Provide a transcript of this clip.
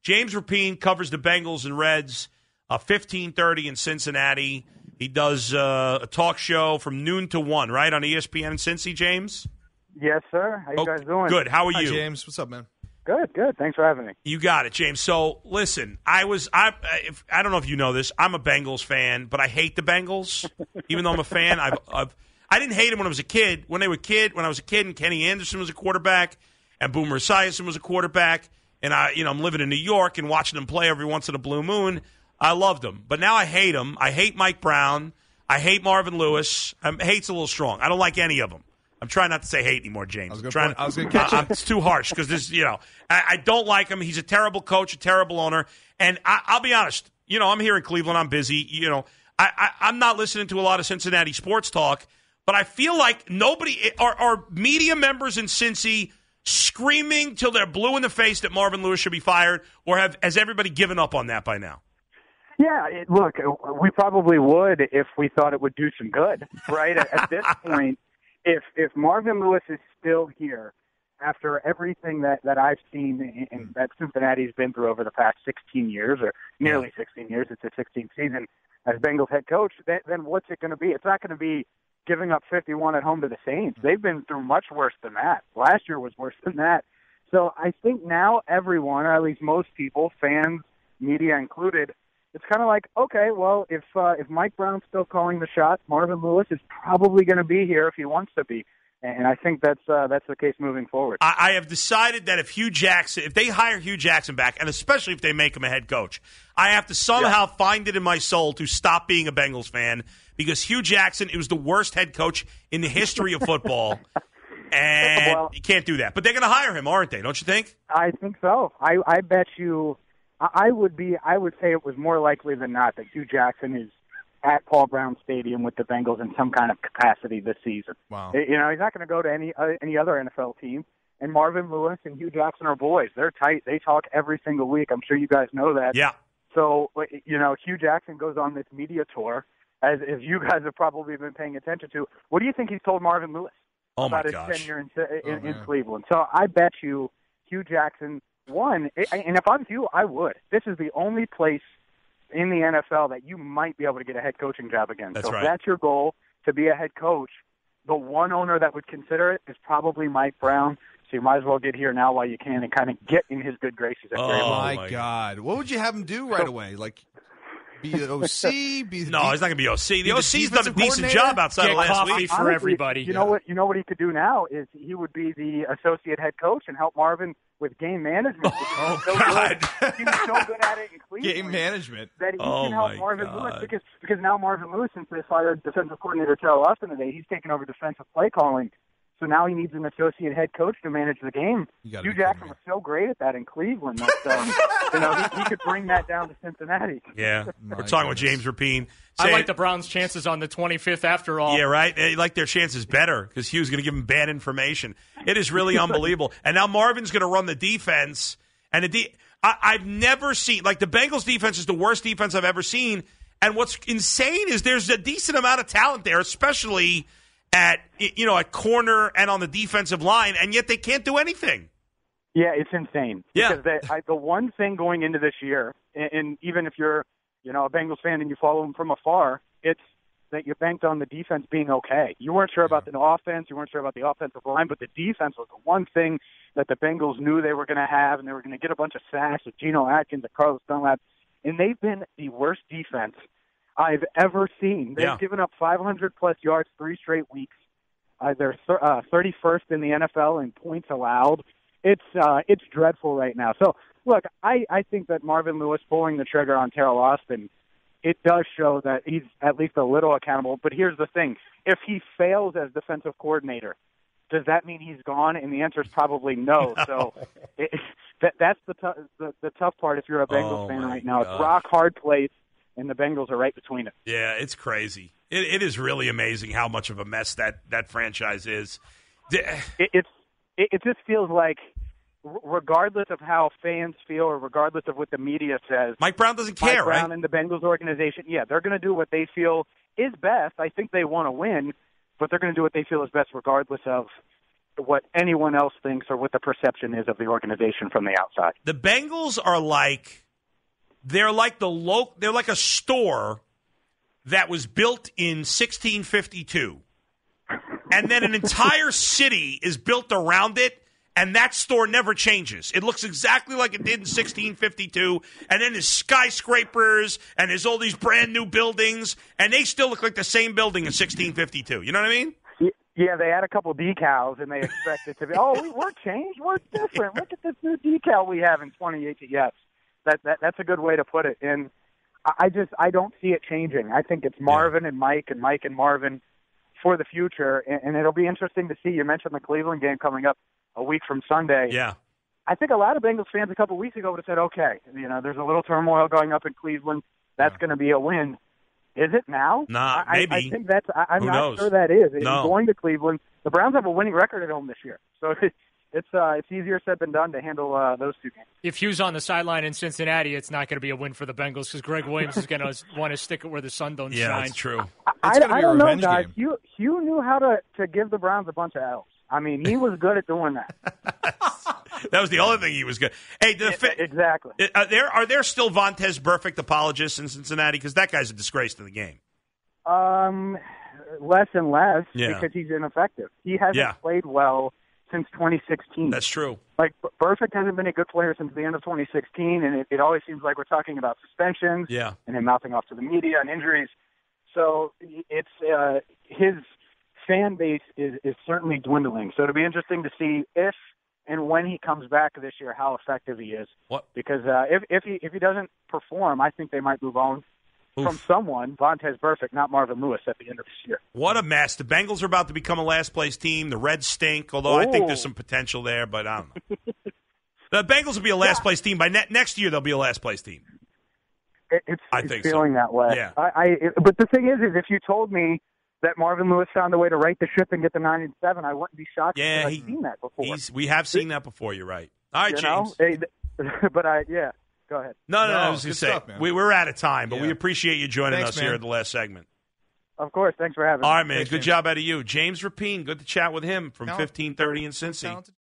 James Rapine covers the Bengals and Reds, 15:30 in Cincinnati. He does a talk show from noon to 1, right, on ESPN in Cincy, James? Yes, sir. How you guys doing? Good. How are Hi, you? James. What's up, man? Good, good. Thanks for having me. You got it, James. So, listen, I don't know if you know this. I'm a Bengals fan, but I hate the Bengals. Even though I'm a fan, I didn't hate them when I was a kid. When I was a kid, and Kenny Anderson was a quarterback, and Boomer Esiason was a quarterback, and I'm living in New York and watching them play every once in a blue moon. I loved them, but now I hate them. I hate Mike Brown. I hate Marvin Lewis. Hate's a little strong. I don't like any of them. I'm trying not to say hate anymore, James. I was going to catch it. It's too harsh because this, I don't like him. He's a terrible coach, a terrible owner. And I'll be honest, I'm here in Cleveland. I'm busy. I'm not listening to a lot of Cincinnati sports talk, but I feel like are media members in Cincy screaming till they're blue in the face that Marvin Lewis should be fired, or has everybody given up on that by now? Yeah, look, we probably would if we thought it would do some good, right? At this point, if Marvin Lewis is still here after everything that I've seen and that Cincinnati's been through over the past 16 years, or nearly 16 years, it's a 16th season as Bengals head coach, then what's it going to be? It's not going to be giving up 51 at home to the Saints. They've been through much worse than that. Last year was worse than that. So I think now everyone, or at least most people, fans, media included, it's kind of like, okay, well, if Mike Brown's still calling the shots, Marvin Lewis is probably going to be here if he wants to be, and I think that's the case moving forward. I have decided that if they hire Hugh Jackson back, and especially if they make him a head coach, I have to somehow find it in my soul to stop being a Bengals fan, because Hugh Jackson, it was the worst head coach in the history of football, and you can't do that. But they're going to hire him, aren't they? Don't you think? I think so. I bet you. I would say it was more likely than not that Hugh Jackson is at Paul Brown Stadium with the Bengals in some kind of capacity this season. Wow. He's not going to go to any other NFL team. And Marvin Lewis and Hugh Jackson are boys. They're tight. They talk every single week. I'm sure you guys know that. Yeah. So, Hugh Jackson goes on this media tour, as you guys have probably been paying attention to. What do you think he's told Marvin Lewis about his tenure in Cleveland? So I bet you Hugh Jackson won. And if I'm you, I would. This is the only place in the NFL that you might be able to get a head coaching job again. That's so right. If that's your goal, to be a head coach, the one owner that would consider it is probably Mike Brown. So you might as well get here now while you can and kind of get in his good graces. Oh, my God. What would you have him do right away? Like, be an OC? No, he's not going to be OC. The OC's done a decent job outside of last coffee week. for Honestly, everybody. You know what he could do now is he would be the associate head coach and help Marvin with game management. Oh, God. He was so good at it in Cleveland. Game management. That he can help Marvin God. Lewis because now Marvin Lewis, since they fired defensive coordinator Terrell Austin today, he's taken over defensive play calling. So now he needs an associate head coach to manage the game. Hugh Jackson was so great at that in Cleveland that he could bring that down to Cincinnati. Yeah, we're talking with James Rapine. I like the Browns' chances on the 25th after all. Yeah, right? They like their chances better because Hugh's going to give them bad information. It is really unbelievable. And now Marvin's going to run the defense. And I've never seen – like the Bengals' defense is the worst defense I've ever seen. And what's insane is there's a decent amount of talent there, especially – at corner and on the defensive line, and yet they can't do anything. Yeah, it's insane. Yeah. Because the one thing going into this year, and even if you're, a Bengals fan and you follow them from afar, it's that you banked on the defense being okay. You weren't sure about the offense, you weren't sure about the offensive line, but the defense was the one thing that the Bengals knew they were going to have, and they were going to get a bunch of sacks with Geno Atkins and Carlos Dunlap, and they've been the worst defense I've ever seen. They've given up 500-plus yards 3 straight weeks. They're 31st in the NFL in points allowed. It's dreadful right now. So, look, I think that Marvin Lewis pulling the trigger on Terrell Austin, it does show that he's at least a little accountable. But here's the thing. If he fails as defensive coordinator, does that mean he's gone? And the answer is probably no. So that's the tough part if you're a Bengals fan right now. God. It's rock hard place. And the Bengals are right between it. Yeah, it's crazy. It is really amazing how much of a mess that franchise is. It just feels like, regardless of how fans feel or regardless of what the media says, Mike Brown doesn't care, Mike Brown right? and the Bengals organization, they're going to do what they feel is best. I think they want to win, but they're going to do what they feel is best regardless of what anyone else thinks or what the perception is of the organization from the outside. The Bengals are they're like a store that was built in 1652, and then an entire city is built around it. And that store never changes. It looks exactly like it did in 1652. And then there's skyscrapers, and there's all these brand new buildings, and they still look like the same building in 1652. You know what I mean? Yeah, they add a couple decals, and they expect it to be, we're changed, we're different. Look at this new decal we have in 2018. Yes, that's a good way to put it. And I don't see it changing. I think it's Marvin and Mike and Marvin for the future, and it'll be interesting to see. You mentioned the Cleveland game coming up a week from Sunday. Yeah. I think a lot of Bengals fans a couple weeks ago would have said, okay, there's a little turmoil going up in Cleveland. That's going to be a win. Is it now? Nah, maybe. I think I'm Who not knows? sure that is. No. Going to Cleveland, the Browns have a winning record at home this year. So it's easier said than done to handle those two games. If Hugh's on the sideline in Cincinnati, it's not going to be a win for the Bengals because Greg Williams is going to want to stick it where the sun don't shine. Yeah, that's true. I don't know, revenge guys. game. Hugh knew how to give the Browns a bunch of L's. I mean, he was good at doing that. That was the only thing he was good. Hey, exactly. Are there still Vontaze Burfict apologists in Cincinnati? Because that guy's a disgrace to the game. Less and less Yeah. because he's ineffective. He hasn't played well since 2016. That's true. Like, Burfict hasn't been a good player since the end of 2016, and it always seems like we're talking about suspensions and him mouthing off to the media and injuries. So it's his fan base is certainly dwindling. So it'll be interesting to see if and when he comes back this year, how effective he is. What? Because if he doesn't perform, I think they might move on from someone, Vontaze Burfict, not Marvin Lewis, at the end of this year. What a mess. The Bengals are about to become a last-place team. The Reds stink, although I think there's some potential there, but I don't know. The Bengals will be a last-place team. By next year, they'll be a last-place team. It's feeling that way. Yeah. But the thing is if you told me that Marvin Lewis found a way to right the ship and get the 9-7, I wouldn't be shocked. Yeah, I've seen that before. We have seen that before. You're right. All right, James. But go ahead. No, I was going to say, stuff, man. we're out of time, but Yeah. we appreciate you joining Thanks, us man. here at the last segment. Of course. Thanks for having me. All right, man. Thanks, Good James. job out of you. James Rapien, good to chat with him from Talent. 1530 in Cincy. Talented.